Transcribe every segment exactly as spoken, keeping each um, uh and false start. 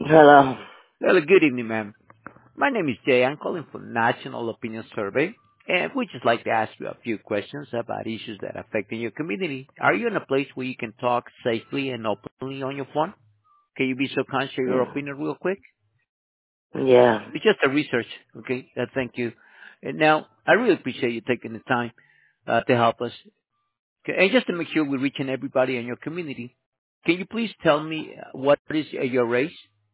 Hello. Well, good evening, ma'am. My name is Jay. I'm calling from National Opinion Survey, and we'd just like to ask you a few questions about issues that affect your community. Are you in a place where you can talk safely and openly on your phone? Can you be so kind, share your opinion real quick? Yeah. It's just a research, okay? Uh, thank you. And now, I really appreciate you taking the time uh, to help us. Okay, and just to make sure we're reaching everybody in your community, can you please tell me uh, what is uh, your race?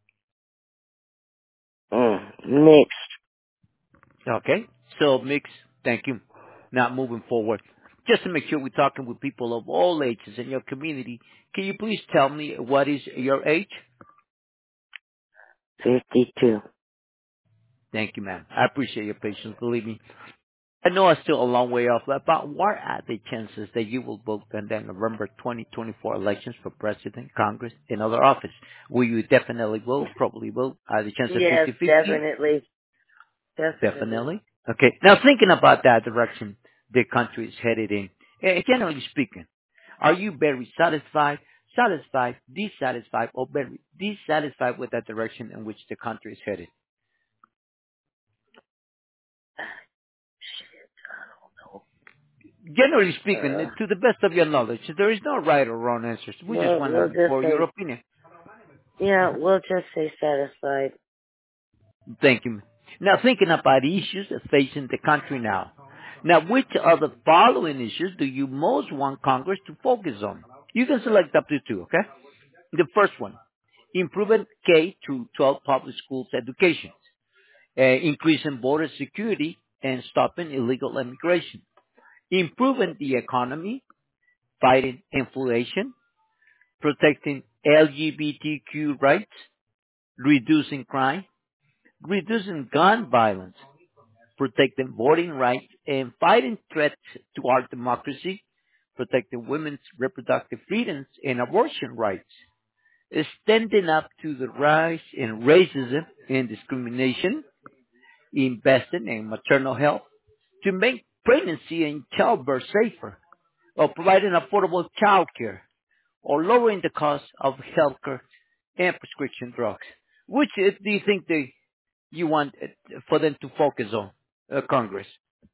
Mm. Mixed. Okay. So mix, thank you. Now moving forward, just to make sure we're talking with people of all ages in your community, can you please tell me what is your age? Fifty-two. Thank you, ma'am. I appreciate your patience. Believe me. I know I'm still a long way off, but what are the chances that you will vote in the November twenty twenty-four elections for president, Congress, and other office? Will you definitely vote, probably vote? Are the chances Yes, fifty-fifty? definitely. Definitely. Definitely. Okay. Now, thinking about that direction the country is headed in, eh, generally speaking, are you very satisfied, satisfied, dissatisfied, or very dissatisfied with that direction in which the country is headed? Generally speaking, eh, Uh, to the best of your knowledge, there is no right or wrong answers. We just we'll, want we'll to, just for your say, opinion. yeah, we'll just say satisfied. Thank you. Now, thinking about the issues that facing the country now. Now, which of the following issues do you most want Congress to focus on? You can select up to two, okay? The first one, improving K through twelve public schools education, uh, increasing border security and stopping illegal immigration, improving the economy, fighting inflation, protecting L G B T Q rights, reducing crime, reducing gun violence, protecting voting rights and fighting threats to our democracy, protecting women's reproductive freedoms and abortion rights, standing up to the rise in racism and discrimination, investing in maternal health to make pregnancy and childbirth safer, or providing affordable child care, or lowering the cost of healthcare and prescription drugs. Which uh, do you think they, you want uh, for them to focus on, uh, Congress?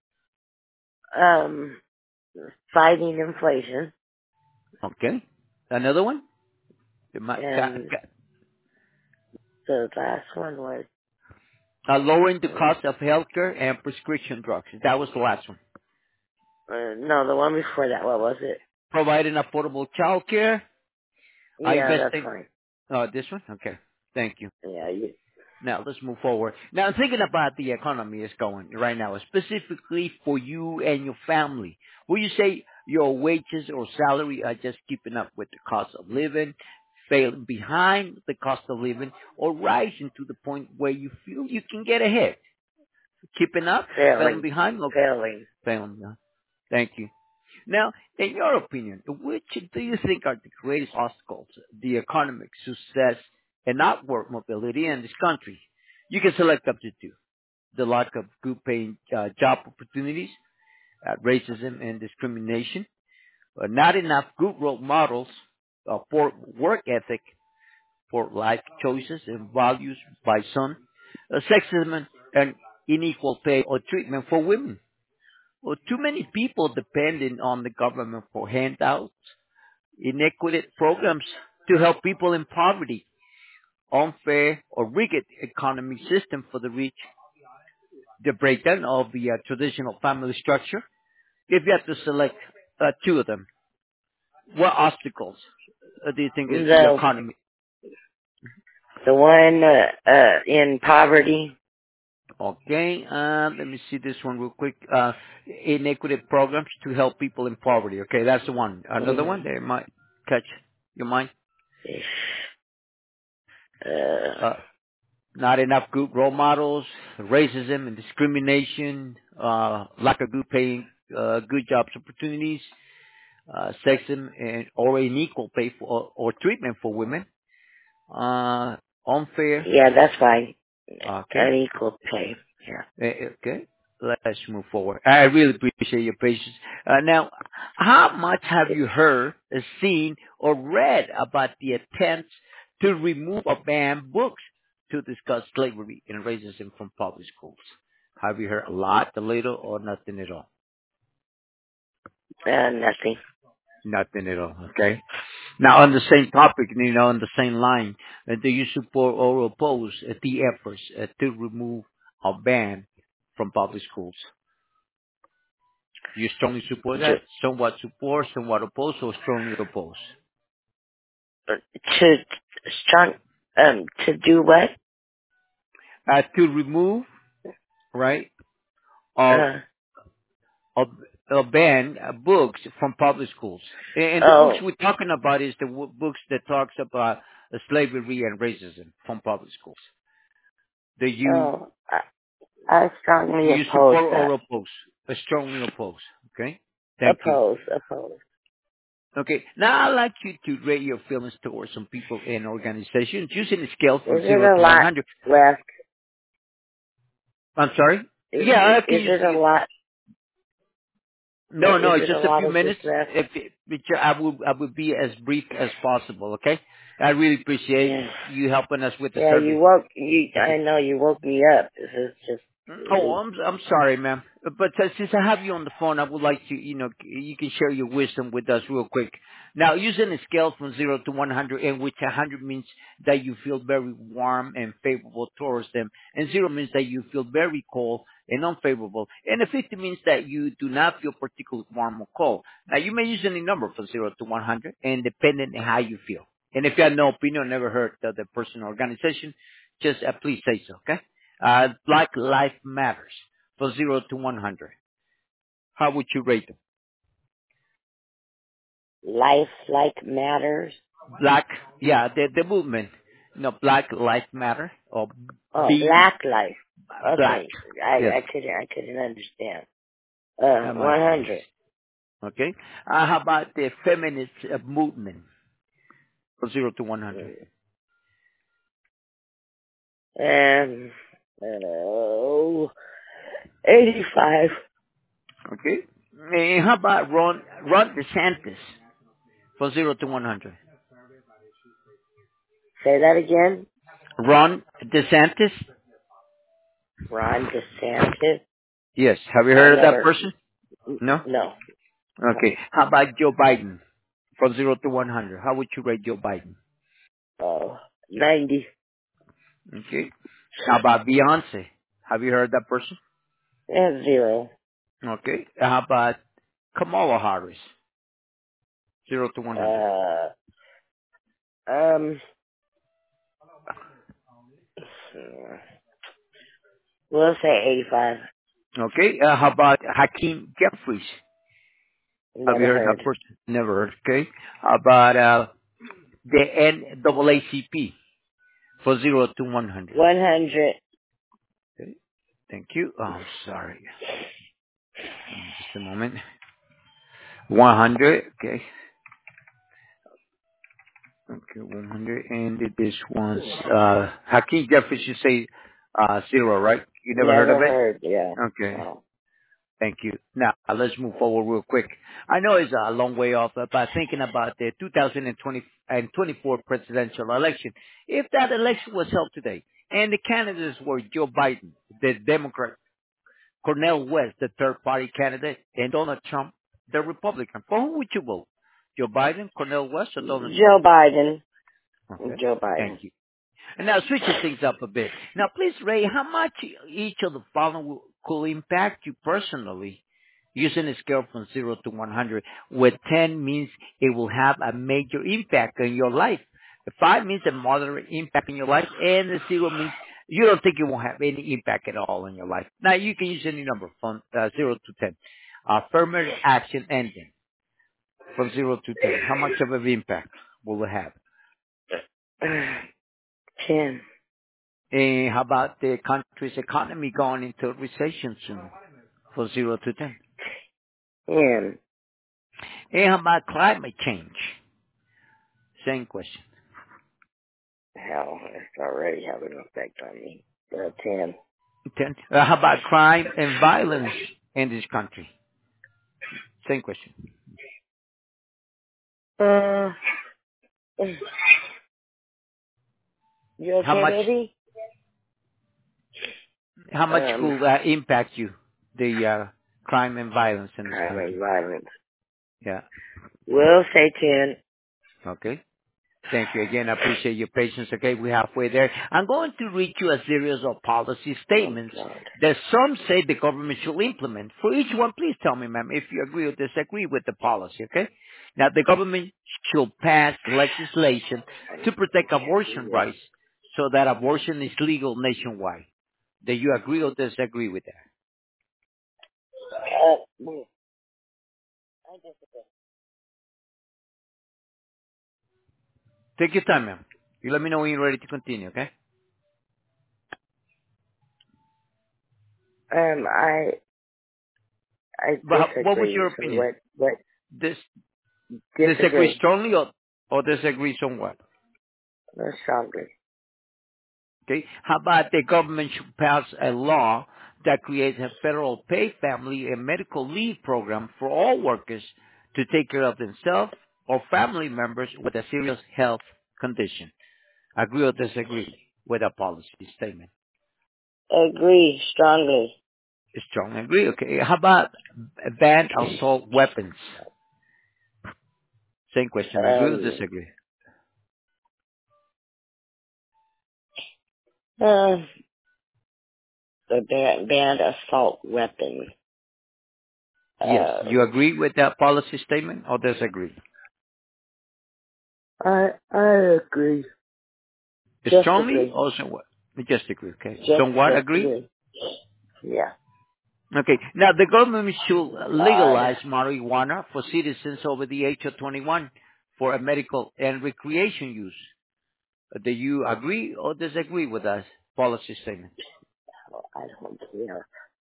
Um, fighting inflation. Okay. Another one? It might- ca- And ca- the last one was, Uh, lowering the uh, cost of healthcare and prescription drugs. That was the last one. no, the one before that, what was it? Providing affordable child care. Uh, Yeah, that's investing. fine. Uh, this one? Okay. Thank you. Yeah, you, Now let's move forward. Now thinking about the economy is going right now, specifically for you and your family. Will you say your wages or salary are just keeping up with the cost of living, failing behind the cost of living, or rising to the point where you feel you can get ahead? Keeping up, failing failing. behind, or Failing. failing behind? Thank you. Now, in your opinion, which do you think are the greatest obstacles to the economic success and upward mobility in this country? You can select up to two. The lack of good paying uh, job opportunities, uh, racism and discrimination, uh, not enough good role models, uh, poor work ethic, for life choices and values by some, uh, sexism and unequal pay or treatment for women. Well, too many people depending on the government for handouts, inequity programs to help people in poverty, unfair or rigged economic system for the rich, the breakdown of the uh, traditional family structure. If you have to select uh, two of them, what obstacles uh, do you think is the The, economy? the one, uh, uh, in poverty. Okay, uh, let me see this one real quick. Uh, inequity programs to help people in poverty. Okay, that's the one. Another one Mm, that might catch your mind. uh, Uh, not enough good role models, racism and discrimination, uh, lack of good paying, uh, good jobs opportunities, uh, sexism and or unequal pay for or, or treatment for women, uh, unfair. yeah, that's fine. Okay, Unequal pay. Yeah. eh, okay. Let's move forward. I really appreciate your patience. Uh, now, how much have you heard, uh, seen, or read about the attempts to remove or ban books to discuss slavery and racism from public schools. Have you heard a lot, a little, or nothing at all? Uh, nothing. Nothing at all, okay? Now, on the same topic, you know, on the same line, uh, do you support or oppose uh, the efforts uh, to remove or ban from public schools? Do you strongly support To, that? Somewhat support, somewhat oppose, or strongly oppose? to, strong, um, to do what? Uh, to remove, right, or, Uh, or, or ban uh, books from public schools. And, and the books oh, we're talking about is the w- books that talks about uh, slavery and racism from public schools. Do you oh, I, I strongly do you oppose support or that. oppose? Uh, strongly oppose. Okay. Thank you. Oppose, oppose. Okay. Now I'd like you to rate your feelings towards some people and organizations using a scale Is from it zero a to one lot hundred. left? I'm sorry. Is, Yeah, I can is use it a you. lot? No, no, Is it's it a just a lot few of this minutes. left? If it, which I will, I will be as brief as possible. Okay. I really appreciate Yeah. you helping us with the Yeah, you survey. woke, you, Okay. I know you woke me up. This is just Oh, really, I'm I'm sorry, ma'am. But uh, since I have you on the phone, I would like to, you know, you can share your wisdom with us real quick. Now, using a scale from zero to one hundred, in which one hundred means that you feel very warm and favorable towards them, and zero means that you feel very cold and unfavorable, and a fifty means that you do not feel particularly warm or cold. Now, you may use any number from zero to one hundred, and depending on how you feel. And if you have no opinion, never heard of the person or organization, just uh, please say so, okay? Uh, Black Life Matters for zero to one hundred. How would you rate them? life like matters. Black, yeah, the, the movement. No, Black Life Matter or Oh, B, black life. Black. Okay. I, Yes, I couldn't, I couldn't understand. Uh, uh, my one apologies. hundred. Okay. Uh, how about the feminist uh, movement for zero to one hundred? Um, oh, eighty-five. Okay. And how about Ron, Ron DeSantis for zero to one hundred? Say that again. Ron DeSantis? Ron DeSantis. Yes. Have you I heard of that never, person? No? no, no. Okay. How about Joe Biden? From zero to one hundred. How would you rate Joe Biden? Oh, ninety. Okay. How about Beyonce? Have you heard that person? And zero. Okay. How about Kamala Harris? zero to one hundred. Uh, um, we'll say eighty-five. Okay. Uh, how about Hakeem Jeffries? Have you Never heard that heard. person? Never heard. Okay. How about uh, the N double A C P for zero to one hundred? one hundred. Okay. Thank you. Oh, I'm sorry. Just a moment. one hundred. Okay. Okay, one hundred. And this one's, uh, Hakeem Jeffries, you say, uh, zero, right? You never heard of Never it? heard, yeah. Okay. No. Thank you. Now, uh, let's move forward real quick. I know it's a long way off, uh, but thinking about the two thousand twenty and twenty-four presidential election, if that election was held today, and the candidates were Joe Biden, the Democrat, Cornel West, the third party candidate, and Donald Trump, the Republican, for who would you vote? Joe Biden, Cornel West, or Donald Trump? Joe Biden. Okay. Joe Thank Biden. you. And now switching things up a bit. Now, please, Ray, how much each of the following will- could impact you personally using a scale from zero to one hundred, where ten means it will have a major impact on your life. The five means a moderate impact in your life, and the zero means you don't think it won't have any impact at all in your life. Now, you can use any number from uh, zero to ten. Affirmative action ending from zero to ten. How much of an impact will it have? ten. And how about the country's economy going into recession soon for zero to ten? ten. And how about climate change? Same question. Hell, it's already having an effect on me. Uh, ten. ten. Uh, how about crime and violence in this country? Same question. Uh, You How okay, much baby? how much Um, will uh, impact you, the uh, crime and violence in this crime and country? violence. Yeah. We'll say ten. Okay. Thank you again. I appreciate your patience. Okay, we're halfway there. I'm going to read you a series of policy Oh, statements God. that some say the government should implement. For each one, please tell me, ma'am, if you agree or disagree with the policy, okay? Now, the government should pass legislation I to protect can't do abortion this. rights so that abortion is legal nationwide. Do you agree or disagree with that? Uh, mm, I disagree. Take your time, ma'am. You let me know when you're ready to continue, okay? Um, I, I But how- what was disagree. your So opinion? what, what, Dis- disagree disagree. strongly or, or disagree somewhat? No, strongly. Okay. How about the government should pass a law that creates a federal paid family and medical leave program for all workers to take care of themselves or family members with a serious health condition? Agree or disagree with a policy statement? Agree, strongly. Strong agree. Okay. How about ban assault weapons? Same question. Agree or Um, disagree? uh, the ban- banned assault weapon. Yes. You Um, agree with that policy statement or disagree? I, I agree. Just Strongly agree. or somewhat? Just agree. Okay. Just, Somewhat just agree? agree. Yeah. Okay. Now, the government should God. legalize marijuana for citizens over the age of twenty-one for a medical and recreation use. Uh, Do you agree or disagree with that policy statement? I don't care.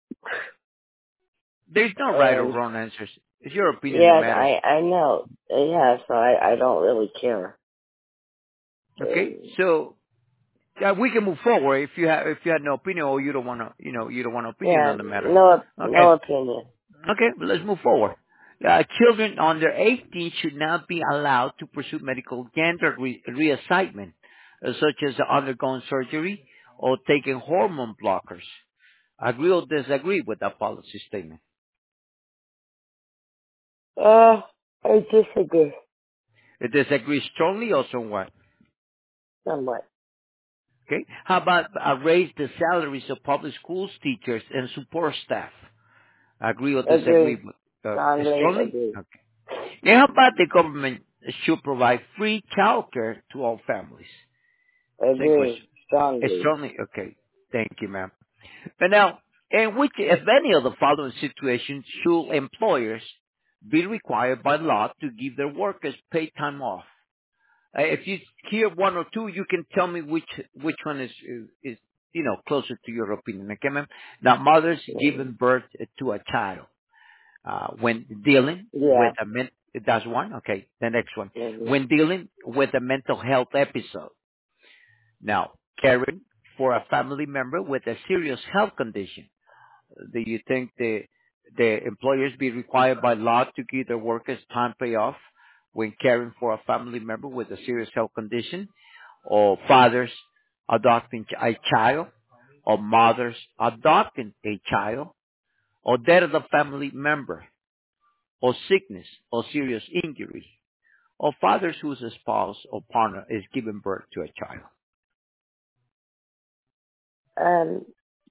There's no right or Um, wrong answers. It's your opinion that yes, matters. I, I know. Yeah, so I, I don't really care. Okay. Um, So uh, we can move forward if you have if you had no opinion or you don't want to you know you don't want an opinion yeah, on the matter. no, no Okay. opinion. Okay, let's move forward. Uh, children under eighteen should not be allowed to pursue medical gender re- reassignment, uh, such as undergoing surgery or taking hormone blockers. Agree or disagree with that policy statement? Uh, I disagree Uh, Disagree strongly or somewhat? somewhat. Okay. How about uh, raise the salaries of public schools teachers and support staff? Agree or disagree? Agree. With, uh, Strongly strongly? agree. Okay. And how about the government should provide free childcare to all families? Same question. Agree. It's Strongly. strongly okay. Thank you, ma'am. But now, in which, if any of the following situations, should employers be required by law to give their workers paid time off? Uh, if you hear one or two, you can tell me which which one is is you know closer to your opinion. Okay, ma'am. Now, mothers Mm. giving birth to a child uh, when dealing Yeah. with a men- that's one. Okay, the next one Mm-hmm. when dealing with a mental health episode. Now, caring for a family member with a serious health condition. Do you think the the employers be required by law to give their workers time payoff when caring for a family member with a serious health condition, or fathers adopting a child, or mothers adopting a child, or death of the family member, or sickness or serious injury, or fathers whose spouse or partner is giving birth to a child? Um,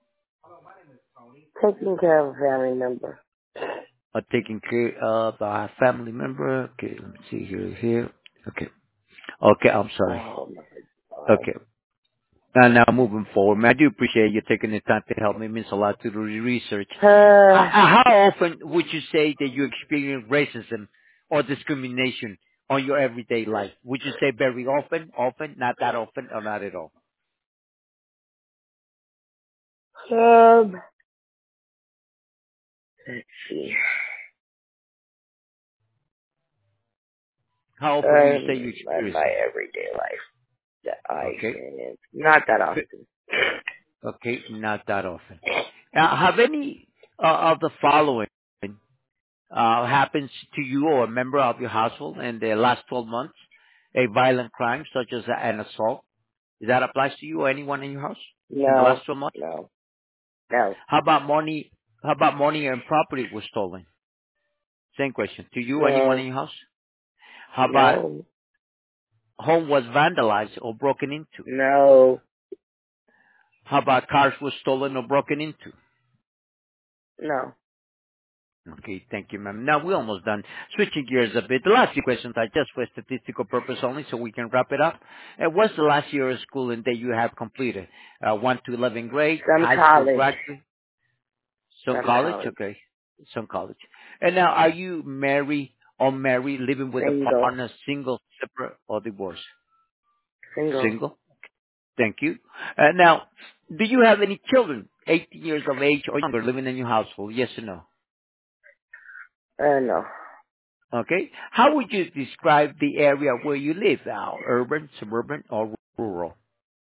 taking care of a family member. Or taking care of a family member. Okay, let me see here. Here. Okay. Okay, I'm sorry. Oh my God. Okay. And now moving forward, man, I do appreciate you taking the time to help me. It means a lot to do the research. Uh, Uh, How often would you say that you experience racism or discrimination on your everyday life? Would you say very often, often, not that often, or not at all? um, let's see. How often would you say Um, you in experience my it? everyday life that I Okay. experience. Not that F- often. Okay, not that often. Uh, have any uh, of the following uh, happens to you or a member of your household in the last twelve months? A violent crime such as an assault, Does that apply to you or anyone in your house in the No. last twelve months? No. No. How about money? How about money and property was stolen? Same question. To you or anyone No. in your house? How about No. home was vandalized or broken into? No. How about cars were stolen or broken into? No. Okay, thank you, ma'am. Now we're almost done. Switching gears a bit. The last few questions are just for statistical purpose only, so we can wrap it up. Uh, what's the last year of schooling that you have completed? Uh, one to eleventh grade, Some high school college. graduate, some Some college. college. Okay, some college. And now, are you married or married, living with a Single. partner, single, separate, or divorced? Single. Single. Thank you. Uh, now, do you have any children, eighteen years of age or younger, living in your household? Yes or no? Uh, no. Okay. How would you describe the area where you live now? Urban, suburban, or rural?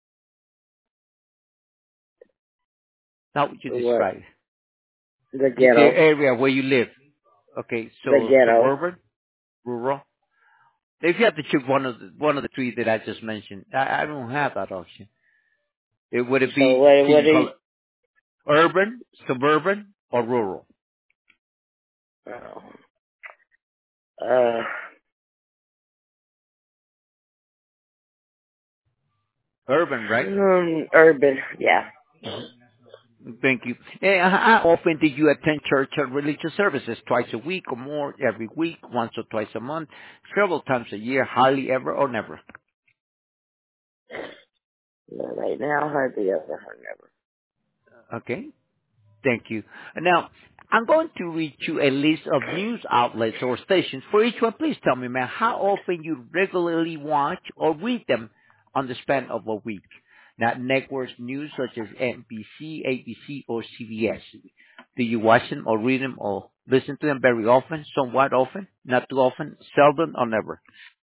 How would you What? describe The the ghetto. area where you live? Okay, The so ghetto. suburban, rural. If you have to choose one of the one of the three that I just mentioned, I, I don't have that option. It would it So be? what, Can what you do call you, it urban, suburban, or rural? oh, uh, Urban, right? um, urban. Yeah. Thank you. Eh, How often do you attend church or religious services? Twice a week or more? Every week? Once or twice a month? Several times a year? Hardly ever or never? No, right now, hardly ever, or never. Okay. Thank you. Now, I'm going to read you a list of news outlets or stations. For each one, please tell me, man, how often you regularly watch or read them on the span of a week. Now, networks news such as N B C, A B C, or C B S. Do you watch them or read them or listen to them very often, somewhat often, not too often, seldom, or never?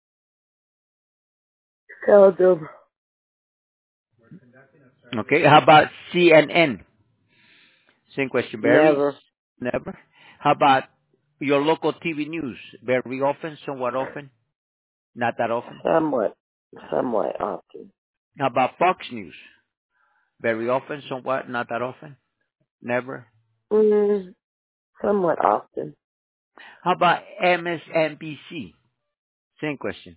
Seldom. Okay. How about C N N? Same question, Barry. Never. Never. How about your local T V news? Very often, somewhat often, not that often. Somewhat. Somewhat often. How about Fox News? Very often, somewhat, not that often, never. Mm, somewhat often. How about M S N B C? Same question.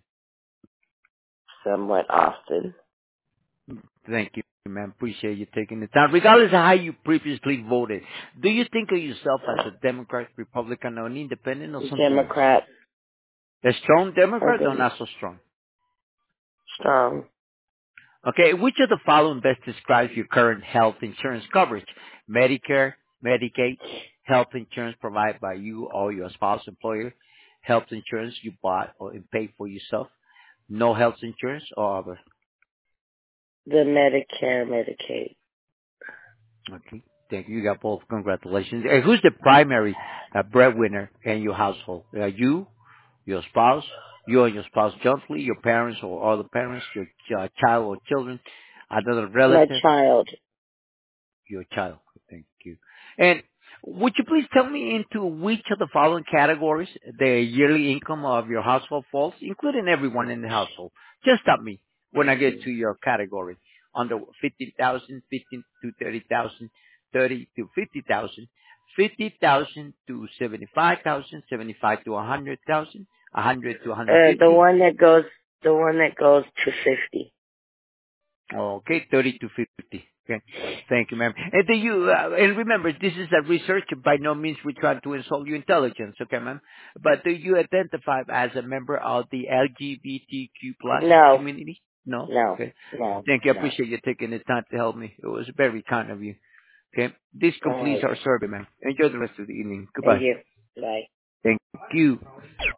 Somewhat often. Thank you, man. Appreciate you taking the time. Regardless of how you previously voted, do you think of yourself as a Democrat, Republican, or an independent, or something else? Democrat. A strong Or Democrat or dem- not so strong? strong. Okay, which of the following best describes your current health insurance coverage? Medicare, Medicaid, health insurance provided by you or your spouse employer, health insurance you bought or paid for yourself, no health insurance or other. The Medicare, Medicaid. Okay, thank you. You got both. Congratulations. And who's the primary uh, breadwinner in your household? Uh, you, your spouse, you and your spouse jointly, your parents or other parents, your ch- child or children, another My relative? child. Your child. Thank you. And would you please tell me into which of the following categories the yearly income of your household falls, including everyone in the household? Just stop me when I get to your category. Under fifty thousand, fifteen to thirty thousand, thirty to fifty thousand, fifty thousand to seventy-five thousand, seventy-five to one hundred thousand, one hundred to Uh, the one hundred fifty. one that goes, the one that goes to fifty. Okay, thirty to fifty. Okay. Thank you, ma'am. And do you, uh, and remember, this is a research. By no means we try to insult your intelligence, okay, ma'am? But do you identify as a member of the L G B T Q plus No. community? No? No. Okay. No. Thank you. I No. appreciate you taking the time to help me. It was very kind of you. Okay. This completes Alright. our survey, ma'am. Enjoy the rest of the evening. Thank Goodbye. you. Bye. Thank you.